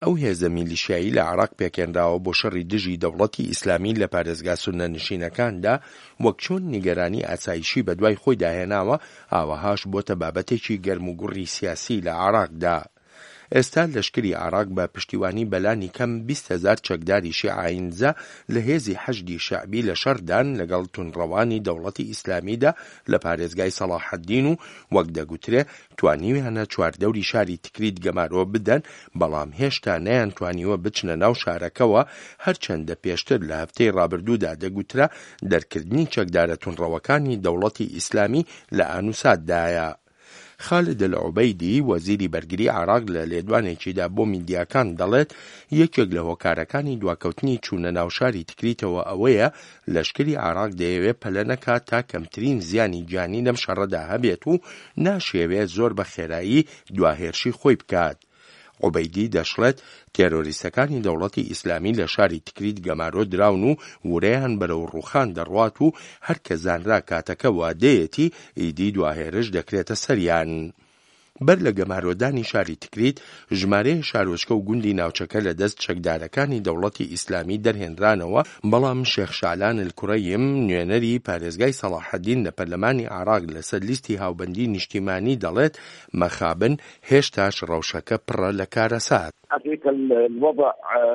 ئەو هێزە میلیشیایی لە عێراق پێکێنراوە بۆ شەڕی دژی دەوڵەتی ئیسلامی لە پارێزگا سوننەنشینەکاندا وەک چۆن نیگەرانی ئاسایشی بەدوای خۆی داهێناوە، ئاوەهاش بۆتە بابەتێکی گەرم و گوڕی سیاسی لە عێراقدا. ئێستا لەشکری عێراق بە پشتیوانی بەلانی کەم 20,000 چەکداری شیعەیینزە لە هێزی حەشدی شەعبی لە شەردان لەگەڵ تونڕەوانی دەوڵەتی ئیسلامیدا لە پارێزگای سەلاحەددین و وەک دەگوترێ توانیویانە چواردەوری شاری تکریت گەمارۆ بدەن، بەڵام هێشتا نەیانتوانیوە بچنە ناو شارەکەوە، هەرچەندە پێشتر لە هەفتەی ڕابردوودا دەگوترا دەرکردنی چەکدارە تونڕەوەکانی دەوڵەتی ئیسلامی لە ئانوساتدایە. خالد العوبەیدی وەزیری بەرگری عێراق لە لێدوانێکیدا بۆ میدیاکان دەڵێت یەکێک لە هۆکارەکانی دواکەوتنی چوونە ناوشاری تکریتەوە ئەوەیە لەشکری عێراق دەیەوێت پەلە نەکات تا کەمترین زیانی گیانی لەم شەڕەدا هەبێت و ناشێوێت زۆر بە خێرایی دواهێرشی خۆی بکات. عوبەیدی دەشڵێت تێرۆریستەکانی دەوڵەتی ئیسلامی لە شاری تکریت گەمارۆ دراون و وورەیان بەرەو ڕووخان دەڕوات و هەرکە زانرا کاتەکە وادەیەتی ئیدی دواهێرش دەکرێتە سەریان. بەر لە گەمارۆدانی شاری تکریت ژمارەیە شارۆچکە و گوندی ناوچەکە لە دەست چەکدارەکانی دەوڵەتی ئیسلامی دەرهێنرانەوە، بەڵام شێخ شعلان الکوڕەیم نوێنەری پارێزگای سەلاحەددین لە پەرلەمانی عێراق لەسەر لیستی هاوبەندی نیشتیمانی دەڵێت مەخابن هێشتاش ڕەوشەکە پڕە لە کارەسات. حقيقة الوضع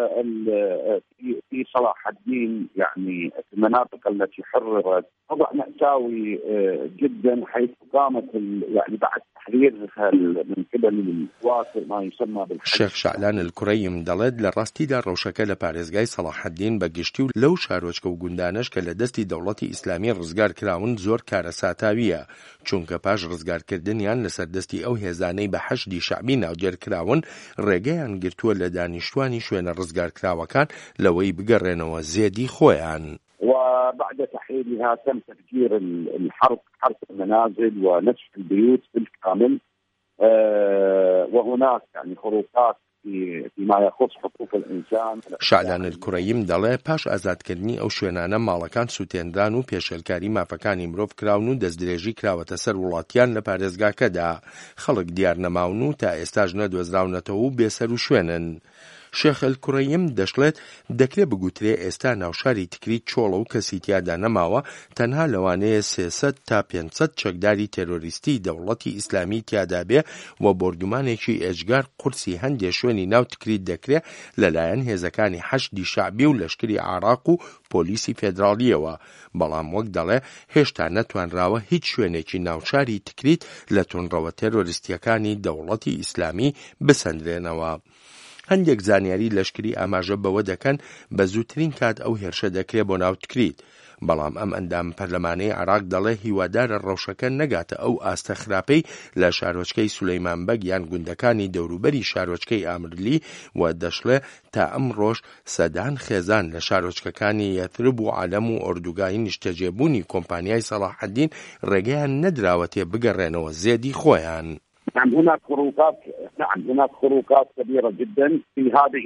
في صلاح الدين يعني في المناطق التي حررت وضع مأساوي جدا، حيث قامت يعني بعد تحريرها من قبل القوات ما يسمى الشيخ شعلان الكريم دەڵێت لە ڕاستیدا ڕەوشەکە لە پارێزگای سەلاحەددین بەگشتی و لەو شارۆچکە و گوندانەش کە لە دەستی دەوڵەتی ئیسلامی ڕزگار کراون زۆر کارەساتاویە، چونکە پاش ڕزگارکردنیان لەسەر دەستی ئەو هێزانەی بە حەشدی شەعبی ناوجێر کراون ڕێگەیان گرتووە لە دانیشتوانی شوێنە ڕزگارکراوەکان لەوەی بگەڕێنەوە زێدی خۆیان. وبعد تحريرها تم تفجير حرق المنازل ونسف البيوت بالكامل، وهناك يعني خروقات فيما يخص حقوق الإنسان. شعلان الكريم دەڵێ پاش ئازادکردنی ئەو شوێنانە ماڵەکان سوتێندران و پێشێلکاری مافەکانی مرۆڤ کراون و دەستدرێژی کراوەتە سەر وڵاتیان لە پارێزگاکەدا، خەڵک دیار نەماون و تا ئێستاش نەدۆزراونەتەوە و بێسەر و شوێنن. شێخ الکوڕەیم دەشڵێت دەکرێت بگوترێ ئێستا ناوشاری تکریت چۆڵە و کەسی تیادا نەماوە، تەنها لەوانەیە 300 تا 500 چەکداری تێرۆریستی دەوڵەتی ئیسلامی تیادا بێ و بردومانێکی ئێجگار قورسی هەندێک شوێنی ناو تکریت دەکرێت لەلایەن هێزەکانی حەشدی شەعبی و لەشکری عێراق و پۆلیسی فێدراڵیەوە، بەڵام وەک دەڵێ هێشتا نەتوانراوە هیچ شوێنێکی ناوشاری تکریت لە تونڕەوە تێرۆریستیەکانی دەوڵەتی ئیسلامی بسەندرێنەوە. هەندێک زانیاری لەشکری ئاماژە بەوە دەکەن بە زووترین کات ئەو هێرشە دەکرێت بۆ ناو تکریت، بەڵام ئەم ئەندام پەرلەمانەی عێراق دەڵێ هیوادارە ڕەوشەکە نەگاتە ئەو ئاستە خراپەی لە شارۆچکەی سولەیمانبەگ یان گوندەکانی دەوروبەری شارۆچکەی ئامرلی و دەشڵێ تا ئەم ڕۆژ سەدان خێزان لە شارۆچکەکانی یەثرب و عەلەم و ئۆردوگای نیشتەجێبوونی کۆمپانیای سەلاحەددین ڕێگەیان نەدراوە تێ بگەڕێنەوە زێدی خۆیان. نعم هناك خروقات كبيرة جدا في هذه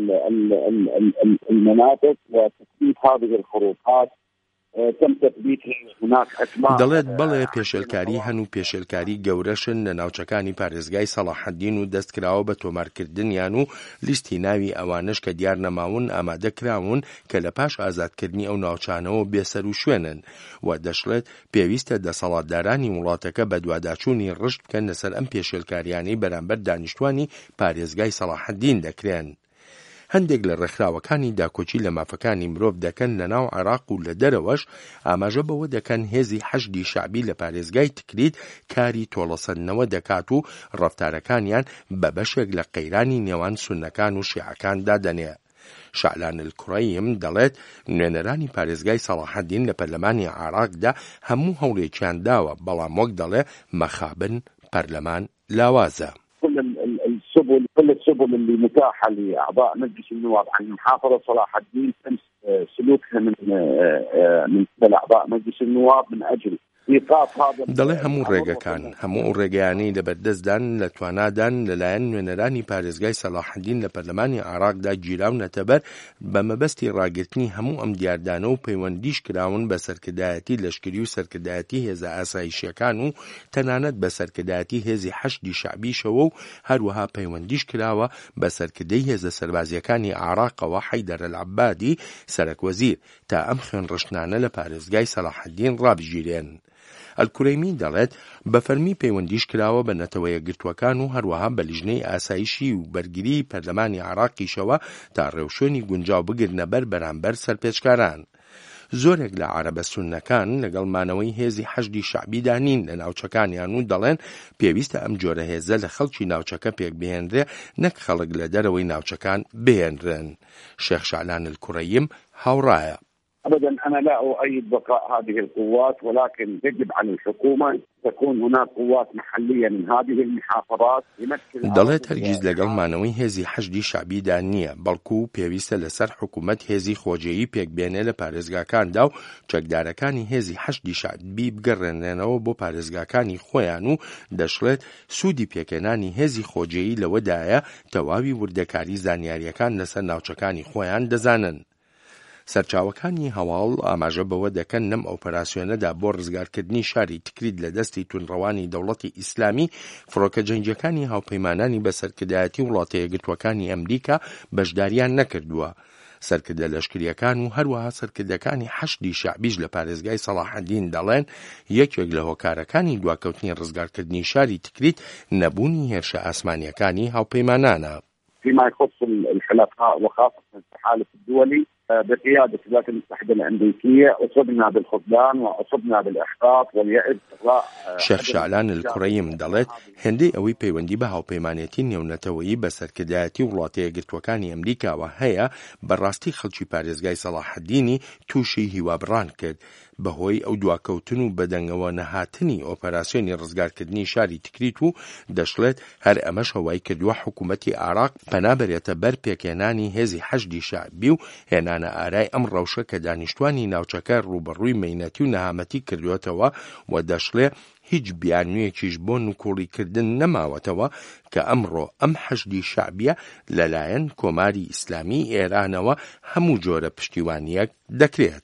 المناطق، وتثبيت هذه الخروقات تم تثبيتها هناك أسماء. دەڵێت بەڵێ پێشێلکاری هەن و پێشێلکاری گەورەشن لە ناوچەکانی پارێزگای سەلاحەددین و دەستکراوە بە تۆمارکردنیان و لیستی ناوی ئەوانش کە دیار نەماون ئامادەکراون کە لە پاش ئازادکردنی ئەو ناوچانەوە بێسەر و شوێنن و دەشڵێت پێویستە دەسەڵاتدارانی وڵاتەکە بە دواداچوونی ڕشت بکەن لەسەر ئەم پێشێلکاریانەی بەرامبەر دانیشتوانی پارێزگای سەلاحەددین دەکرێن. هەندێک لە ڕێکخراوەکانی داکۆچی لە مافەکانی مرۆڤ دەکەن لە ناو عێراق و لە دەرەوەش ئاماژە بەوە دەکەن هێزی حەشدی شەعبی لە پارێزگای تکریت کاری تۆڵەسەندنەوە دەکات و ڕەفتارەکانیان بە بەشێک لە قەیرانی نێوان سوننەکان و شیعەکاندا دەنێ. شعلان الکوڕەیم دەڵێت نوێنەرانی پارێزگای سەلاحەددین لە پەرلەمانی عێراقدا هەموو هەوڵێکیان داوە، بەڵام وەک دەڵێ مەخابن پەرلەمان لاوازە. كل السبل اللي متاحة لأعضاء مجلس النواب عن محافظة صلاح الدين تم سلوكها من قبل أعضاء مجلس النواب من أجل دەڵێ هەموو ڕێگەکان هەموو ڕێگەیانەی لەبەردەستدان لە توانادان لەلایەن نوێنەرانی پارێزگای سەلاحەدین لە پەرلەمانی عێراقدا گیراونەتە بەر بە مەبەستی ڕاگررتنی هەموو ئەم دیاردانە و پەیوەندیش کراون بە سەرکردایەتی لەشکری و سەرکردایەتی هێزە ئاسایشیەکان و تەنانەت بە سەرکردایەتی هێزی حەشدی شەعبیشەوە و هەروەها پەیوەندیش کراوە بە سەرکردەی هێزە سەربازیەکانی عێراقەوە حەیدەر ئەلعەبادی سەرۆکوەزیر تا ئەم خوێنڕشتانە لە پارێزگای سەلاحەدین ڕابژیرێن. ئەلکورەیمی دەڵێت بە فەرمی پەیوەندیش کراوە بە نەتەوەیە گرتوەکان و هەروەها بە لیژنەی ئاسایشی و بەرگری پەرلەمانی عێراقیشەوە تا ڕێوشێنی گونجاو بگرنە بەرامبەر سەرپێچکاران. زۆرێک لە عەرەبە سوننەکان لەگەڵ مانەوەی هێزی حەشدی شەعبیدا نین لە ناوچەکانیان و دەڵێن پێویستە ئەم جۆرە هێزە لە خەڵکی ناوچەکە پێک بهێنرێ نەک خەڵک لە دەرەوەی ناوچەکان بهێنرن. شێخ شعلان الکوڕەیم هاوڕایە. أبدا أنا لا أؤيد بقاء هذه القوات، ولكن يجب على الحكومة تكون هناك قوات محلية من هذه المحافظات. دەڵێت هەرگیز لەگەڵ مانەوەی هێزی حەشدی شەعبیدا نییە، بەڵکو پێویستە لەسەر حکوومەت هێزی خۆجێیی پێکبێنێ لە پارێزگاکاندا و چەکدارەکانی هێزی حەشدی شەعبی بگەڕێنێنەوە بۆ پارێزگاکانی خۆیان و دەشڵێت سوودی پێکێنانی هێزی خۆجێیی لەوەدایە تەواوی وردەکاری زانیاریەکان لەسەر ناوچەکانی خۆیان دەزانن. سەرچاوەکانی هەواڵ ئاماژە بەوە دەکەن نەم ئۆپەراسیۆنەدا بۆ ڕزگارکردنی شاری تکرید لە دەستی تونڕەوانی دەوڵەتی ئیسلامی فڕۆکە جەنگیەکانی هاوپەیمانانی بە سەرکردایەتی وڵاتە یەکگرتووەکانی ئەمریکا بەشداریان نەکردووە. سەرکردە لەشکریەکان و هەروەها سەرکردەکانی حەشدی شەعبیش لە پارێزگای سەلاحەدین دەڵێن یەکێک لە هۆکارەکانی دواکەوتنی ڕزگارکردنی شاری تکرید نەبوونی هێرشە ئاسمانیەکانی هاوپەیمانانە. فيما يخص الحلفاء وخاصة التحالف الدولي بقيادة الولايات المتحدة الأمريكية أصبنا بالخذلان وأصبنا بالإحباط واليأس. شێخ شعلان الکوڕەیم دەڵێت هێندەی ئەوەی پەیوەندی بە هاوپەیمانێتی نێونەتەوەیی بە سەرکردایەتی وڵاتە یەکگرتووەکانی ئەمریکاوە هەیە بەڕاستی خەڵکی پارێزگای سەلاحەدینی تووشی هیوابڕان کرد بەهۆی ئەو دواکەوتن و بەدەنگەوە نەهاتنی ئۆپەراسیۆنی ڕزگارکردنی شاری تکریت و دەشڵێت هەر ئەمەش هەوای کردووە حکوومەتی عێراق پەنابەرێتە بەر پێکێنانی هێزی حەشدی شەعبی و هێنانە ئارای ئەم ڕەوشە کە دانیشتوانی ناوچەکە ڕوبەڕووی مەینەتی و نەهامەتی کردوێتەوە و دەشڵێ هیچ بیانوویەکیش بۆ نوکوڵیکردن نەماوەتەوە کە ئەمڕۆ ئەم حەشدی شەعبیە لەلایەن کۆماری ئیسلامی ئێرانەوە هەموو جۆرە پشتیوانیەک دەکرێت.